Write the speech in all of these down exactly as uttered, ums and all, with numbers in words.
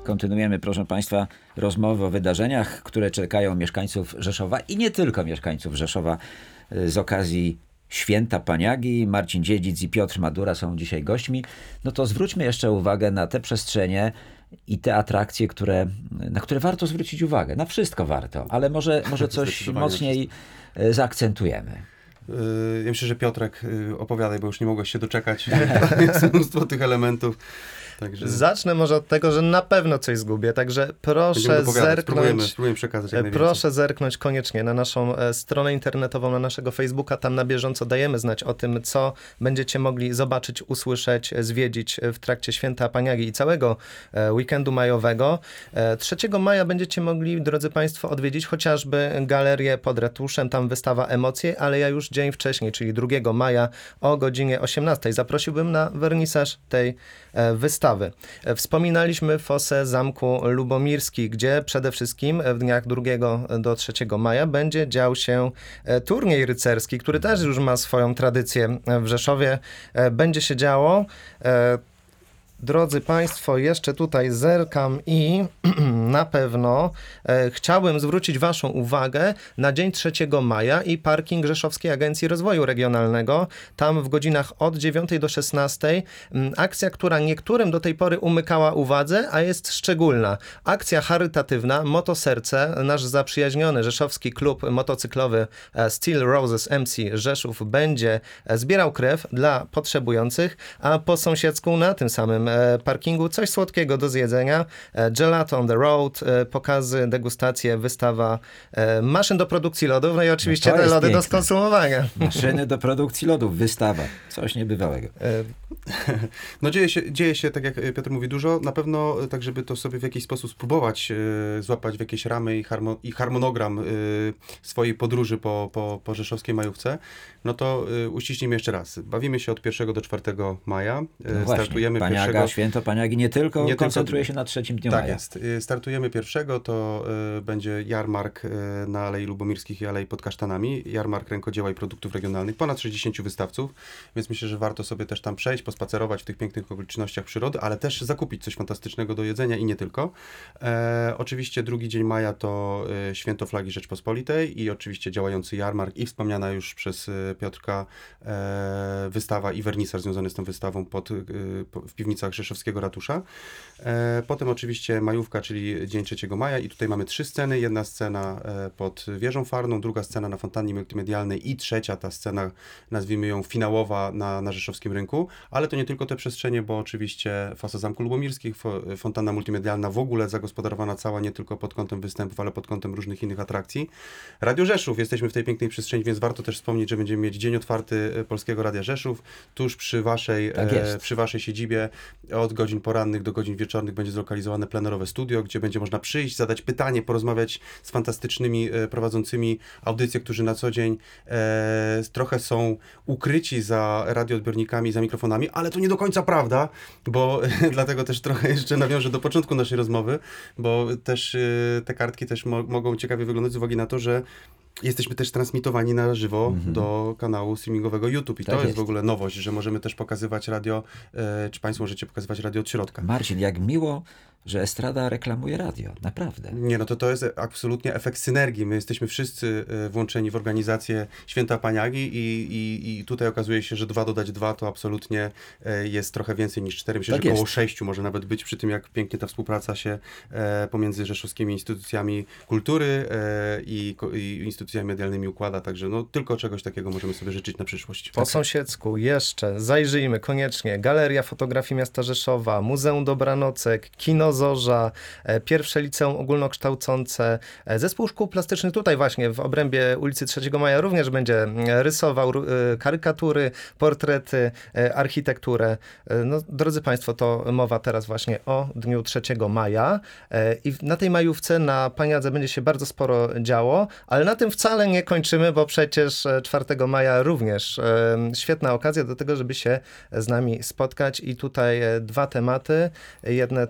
Kontynuujemy, proszę Państwa, rozmowy o wydarzeniach, które czekają mieszkańców Rzeszowa i nie tylko mieszkańców Rzeszowa z okazji Święta Paniagi. Marcin Dziedzic i Piotr Madura są dzisiaj gośćmi. No to zwróćmy jeszcze uwagę na te przestrzenie i te atrakcje, które, na które warto zwrócić uwagę. Na wszystko warto, ale może, może coś mocniej zaakcentujemy. Ja myślę, że Piotrek, opowiadaj, bo już nie mogłeś się doczekać. Jest mnóstwo tych elementów. Także... Zacznę może od tego, że na pewno coś zgubię, także proszę zerknąć, spróbujemy, spróbujemy przekazać jak proszę zerknąć koniecznie na naszą e, stronę internetową, na naszego Facebooka, tam na bieżąco dajemy znać o tym, co będziecie mogli zobaczyć, usłyszeć, zwiedzić w trakcie Święta Paniagi i całego e, weekendu majowego. E, trzeciego maja będziecie mogli, drodzy Państwo, odwiedzić chociażby galerię pod ratuszem, tam wystawa Emocje, ale ja już dzień wcześniej, czyli drugiego maja o godzinie osiemnastej zaprosiłbym na wernisaż tej e, wystawy. Wspominaliśmy fosę Zamku Lubomirski, gdzie przede wszystkim w dniach drugiego do trzeciego maja będzie dział się turniej rycerski, który też już ma swoją tradycję w Rzeszowie. Będzie się działo. Drodzy Państwo, jeszcze tutaj zerkam i na pewno e, chciałbym zwrócić Waszą uwagę na dzień trzeciego maja i parking Rzeszowskiej Agencji Rozwoju Regionalnego. Tam w godzinach od dziewiątej do szesnastej m, akcja, która niektórym do tej pory umykała uwadze, a jest szczególna. Akcja charytatywna Motoserce, nasz zaprzyjaźniony rzeszowski klub motocyklowy e, Steel Roses M C Rzeszów będzie e, zbierał krew dla potrzebujących, a po sąsiedzku na tym samym parkingu coś słodkiego do zjedzenia, gelato on the road, pokazy, degustacje, wystawa maszyn do produkcji lodów, no i oczywiście no te lody piękne. Do skonsumowania. Maszyny do produkcji lodów, wystawa, coś niebywałego. No dzieje się, dzieje się, tak jak Piotr mówi, dużo. Na pewno tak, żeby to sobie w jakiś sposób spróbować e, złapać w jakieś ramy i, harmo, i harmonogram e, swojej podróży po, po, po rzeszowskiej majówce, no to e, uściśnijmy jeszcze raz. Bawimy się od pierwszego do czwartego maja. E, no właśnie, startujemy Paniaga, pierwszego... Święto Paniagi nie tylko nie koncentruje tylko, się na trzecim dniu tak maja. jest. Startujemy pierwszego, to y, będzie jarmark y, na Alei Lubomirskich i Alei pod Kasztanami. Jarmark rękodzieła i produktów regionalnych. Ponad sześćdziesięciu wystawców, więc myślę, że warto sobie też tam przejść, pospacerować w tych pięknych okolicznościach przyrody, ale też zakupić coś fantastycznego do jedzenia i nie tylko. E, oczywiście drugi dzień maja to y, Święto Flagi Rzeczpospolitej i oczywiście działający jarmark i wspomniana już przez y, Piotrka e, wystawa i wernisaż związany z tą wystawą pod, y, po, w piwnicach Rzeszowskiego Ratusza. E, potem oczywiście majówka, czyli dzień trzeciego maja i tutaj mamy trzy sceny. Jedna scena e, pod wieżą farną, druga scena na fontannie multimedialnej i trzecia ta scena, nazwijmy ją finałowa na, na Rzeszowskim Rynku. Ale to nie tylko te przestrzenie, bo oczywiście fasa Zamku Lubomirskich, fo, fontanna multimedialna w ogóle zagospodarowana cała nie tylko pod kątem występów, ale pod kątem różnych innych atrakcji. Radio Rzeszów, jesteśmy w tej pięknej przestrzeni, więc warto też wspomnieć, że będziemy mieć dzień otwarty Polskiego Radia Rzeszów, tuż przy waszej, tak e, przy waszej siedzibie od godzin porannych do godzin wieczornych będzie zlokalizowane plenerowe studio, gdzie będzie można przyjść, zadać pytanie, porozmawiać z fantastycznymi e, prowadzącymi audycje, którzy na co dzień e, trochę są ukryci za radioodbiornikami, za mikrofonami, ale to nie do końca prawda, bo e, dlatego też trochę jeszcze nawiążę do początku naszej rozmowy, bo też e, te kartki też mo- mogą ciekawie wyglądać z uwagi na to, że jesteśmy też transmitowani na żywo mm-hmm. do kanału streamingowego YouTube i tak to jest, jest w ogóle nowość, że możemy też pokazywać radio, e, czy Państwo możecie pokazywać radio od środka. Marcin, jak miło, że estrada reklamuje radio, naprawdę. Nie, no to to jest absolutnie efekt synergii. My jesteśmy wszyscy e, włączeni w organizację Święta Paniagi i, i, i tutaj okazuje się, że dwa dodać dwa to absolutnie e, jest trochę więcej niż cztery. Myślę, tak że jest. około sześciu może nawet być przy tym, jak pięknie ta współpraca się e, pomiędzy rzeszowskimi instytucjami kultury e, i, i instytucjami medialnymi układa, także no tylko czegoś takiego możemy sobie życzyć na przyszłość. Po sąsiedzku jeszcze zajrzyjmy koniecznie Galeria Fotografii Miasta Rzeszowa, Muzeum Dobranocek, Kino Zorza, pierwsze liceum ogólnokształcące, zespół szkół plastycznych tutaj właśnie w obrębie ulicy trzeciego maja również będzie rysował karykatury, portrety, architekturę. No, drodzy Państwo, to mowa teraz właśnie o dniu trzeciego maja i na tej majówce na Paniadze będzie się bardzo sporo działo, ale na tym wcale nie kończymy, bo przecież czwartego maja również świetna okazja do tego, żeby się z nami spotkać i tutaj dwa tematy. Jedne to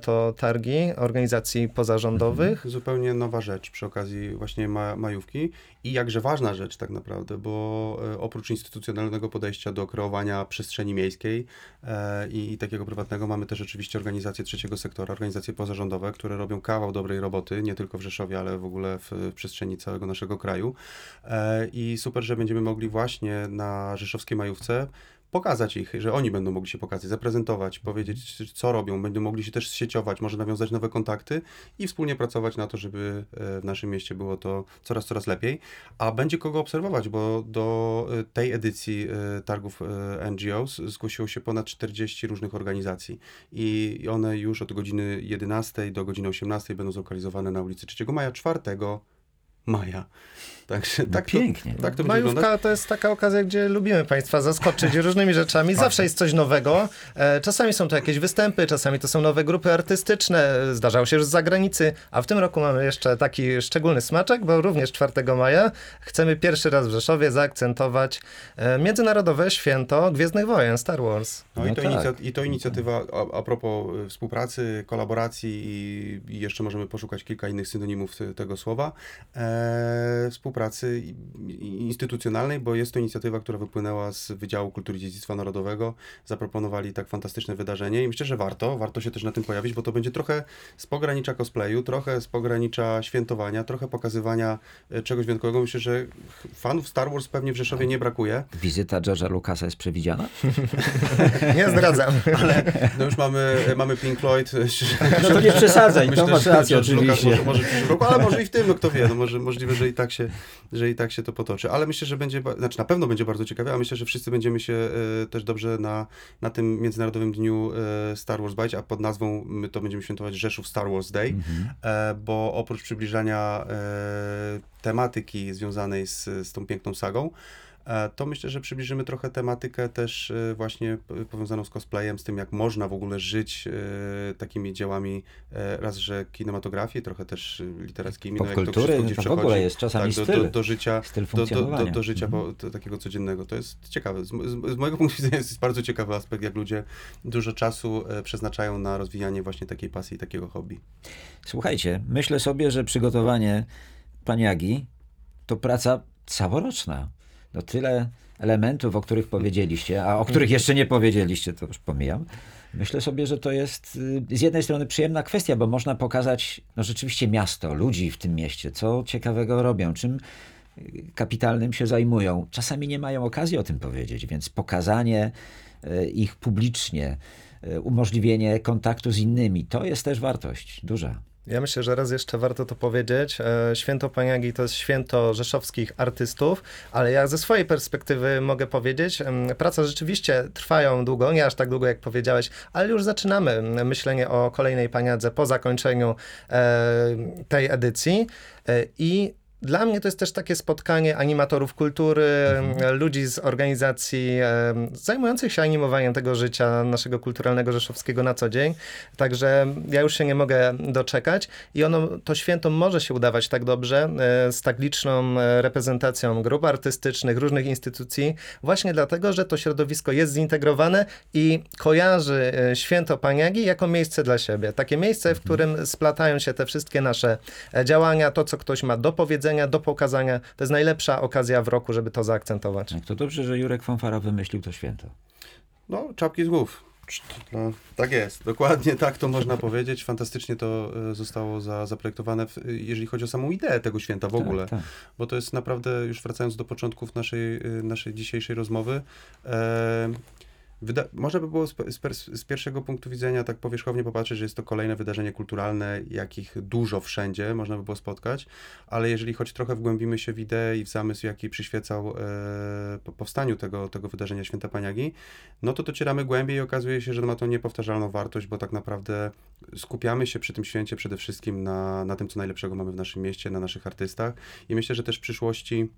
targi organizacji pozarządowych. Zupełnie nowa rzecz przy okazji właśnie ma, majówki i jakże ważna rzecz tak naprawdę, bo e, oprócz instytucjonalnego podejścia do kreowania przestrzeni miejskiej e, i, i takiego prywatnego mamy też oczywiście organizacje trzeciego sektora, organizacje pozarządowe, które robią kawał dobrej roboty, nie tylko w Rzeszowie, ale w ogóle w, w przestrzeni całego naszego kraju. E, I super, że będziemy mogli właśnie na rzeszowskiej majówce pokazać ich, że oni będą mogli się pokazać, zaprezentować, powiedzieć, co robią, będą mogli się też sieciować, może nawiązać nowe kontakty i wspólnie pracować na to, żeby w naszym mieście było to coraz, coraz lepiej. A będzie kogo obserwować, bo do tej edycji targów N G O s zgłosiło się ponad czterdzieści różnych organizacji i one już od godziny jedenastej do godziny osiemnastej będą zlokalizowane na ulicy trzeciego maja, czwartego maja. Także No tak pięknie. To, tak to będzie Majówka wyglądać. to jest taka okazja, gdzie lubimy Państwa zaskoczyć różnymi rzeczami. Zawsze jest coś nowego. E, Czasami są to jakieś występy, czasami to są nowe grupy artystyczne. Zdarzało się już z zagranicy, a w tym roku mamy jeszcze taki szczególny smaczek, bo również czwartego maja chcemy pierwszy raz w Rzeszowie zaakcentować e, Międzynarodowe Święto Gwiezdnych Wojen, Star Wars. No, No i, to tak. inicja- i to inicjatywa a, a propos y, współpracy, kolaboracji i, i jeszcze możemy poszukać kilka innych synonimów te, tego słowa, e, współpracy i, i instytucjonalnej, bo jest to inicjatywa, która wypłynęła z Wydziału Kultury i Dziedzictwa Narodowego. Zaproponowali tak fantastyczne wydarzenie i myślę, że warto, warto się też na tym pojawić, bo to będzie trochę z pogranicza cosplayu, trochę z pogranicza świętowania, trochę pokazywania e, czegoś wyjątkowego. Myślę, że fanów Star Wars pewnie w Rzeszowie nie brakuje. Wizyta George'a Lucasa jest przewidziana? Nie zdradzam. No już mamy, mamy Pink Floyd. No to nie przesadzaj, Myślę, to masz że rację George Lucas oczywiście. Może, może w przyszłym roku, ale może i w tym, no kto wie, no może, możliwe, że i tak się, że i tak się to potoczy. Ale myślę, że będzie, ba- znaczy na pewno będzie bardzo ciekawe, a myślę, że wszyscy będziemy się e, też dobrze na, na tym Międzynarodowym Dniu e, Star Wars bawić, a pod nazwą my to będziemy świętować Rzeszów Star Wars Day, Mhm. e, bo oprócz przybliżania e, tematyki związanej z, z tą piękną sagą, e, to myślę, że przybliżymy trochę tematykę też e, właśnie p- powiązaną z cosplayem, z tym jak można w ogóle żyć e, takimi dziełami, e, raz, że kinematografii, trochę też e, literackimi. jak to Popkultury, wszystko no gdzieś to w ogóle przechodzi, jest czasami tak, do, styl. do, do życia, Styl do, do, do, funkcjonowania. do życia Mhm. bo, to, takiego codziennego. To jest ciekawe. Z, z, z mojego punktu widzenia jest bardzo ciekawy aspekt, jak ludzie dużo czasu e, przeznaczają na rozwijanie właśnie takiej pasji i takiego hobby. Słuchajcie, myślę sobie, że przygotowanie paniagi to praca całoroczna. No tyle elementów, o których powiedzieliście, a o których jeszcze nie powiedzieliście, to już pomijam. Myślę sobie, że to jest y, z jednej strony przyjemna kwestia, bo można pokazać no rzeczywiście miasto, ludzi w tym mieście, co ciekawego robią, czym y, kapitalnym się zajmują. Czasami nie mają okazji o tym powiedzieć, więc pokazanie y, ich publicznie, y, umożliwienie kontaktu z innymi, to jest też wartość duża. Ja myślę, że raz jeszcze warto to powiedzieć. E, Święto Paniagi to jest święto rzeszowskich artystów, ale ja ze swojej perspektywy mogę powiedzieć, em, prace rzeczywiście trwają długo, nie aż tak długo jak powiedziałeś, ale już zaczynamy em, myślenie o kolejnej paniadze po zakończeniu e, tej edycji e, i dla mnie to jest też takie spotkanie animatorów kultury, mhm. ludzi z organizacji e, zajmujących się animowaniem tego życia naszego kulturalnego rzeszowskiego na co dzień. Także ja już się nie mogę doczekać i ono, to święto może się udawać tak dobrze e, z tak liczną e, reprezentacją grup artystycznych, różnych instytucji, właśnie dlatego, że to środowisko jest zintegrowane i kojarzy e, święto Paniagi jako miejsce dla siebie. Takie miejsce, w którym splatają się te wszystkie nasze e, działania, to co ktoś ma do powiedzenia, do pokazania. To jest najlepsza okazja w roku, żeby to zaakcentować. To dobrze, że Jurek Fanfara wymyślił to święto. No, czapki z głów. No, tak jest, dokładnie tak to można powiedzieć. Fantastycznie to e, zostało za, zaprojektowane, w, jeżeli chodzi o samą ideę tego święta w ogóle. Tak, tak. Bo to jest naprawdę, już wracając do początków naszej, e, naszej dzisiejszej rozmowy, e, Wyda- można by było z, z, pers- z pierwszego punktu widzenia tak powierzchownie popatrzeć, że jest to kolejne wydarzenie kulturalne, jakich dużo wszędzie można by było spotkać, ale jeżeli choć trochę wgłębimy się w ideę i w zamysł, jaki przyświecał e, po powstaniu tego, tego wydarzenia Święta Paniagi, no to docieramy głębiej i okazuje się, że ma to niepowtarzalną wartość, bo tak naprawdę skupiamy się przy tym święcie przede wszystkim na, na tym, co najlepszego mamy w naszym mieście, na naszych artystach i myślę, że też w przyszłości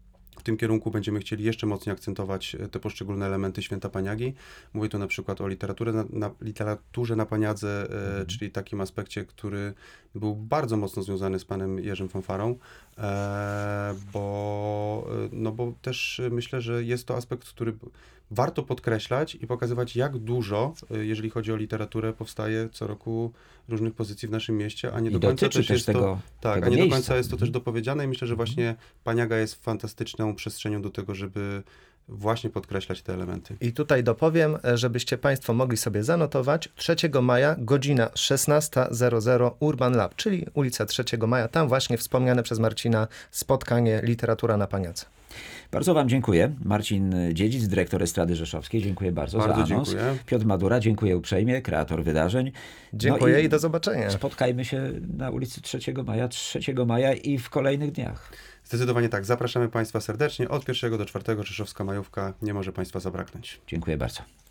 w tym kierunku będziemy chcieli jeszcze mocniej akcentować te poszczególne elementy Święta Paniagi. Mówię tu na przykład o literaturze na, na, literaturze na Paniadze, e, Mhm. czyli takim aspekcie, który był bardzo mocno związany z panem Jerzym Fanfarą, e, bo, no bo też myślę, że jest to aspekt, który warto podkreślać i pokazywać, jak dużo, y, jeżeli chodzi o literaturę, powstaje co roku różnych pozycji w naszym mieście, a nie I do końca dotyczy też też jest tego, to, tak, tego a nie miejsca. do końca jest to też Mhm. dopowiedziane i myślę, że właśnie Paniaga jest fantastyczną przestrzenią do tego, żeby właśnie podkreślać te elementy. I tutaj dopowiem, żebyście Państwo mogli sobie zanotować, trzeciego maja, godzina szesnasta zero zero, Urban Lab, czyli ulica trzeciego maja, tam właśnie wspomniane przez Marcina spotkanie Literatura na Paniace. Bardzo Wam dziękuję. Marcin Dziedzic, dyrektor Estrady Rzeszowskiej, dziękuję bardzo, Bardzo za anons. dziękuję. Piotr Madura, dziękuję uprzejmie, kreator wydarzeń. Dziękuję No i do zobaczenia. Spotkajmy się na ulicy trzeciego maja, trzeciego maja i w kolejnych dniach. Zdecydowanie tak. Zapraszamy Państwa serdecznie. Od pierwszego do czwartego Rzeszowska Majówka. Nie może Państwa zabraknąć. Dziękuję bardzo.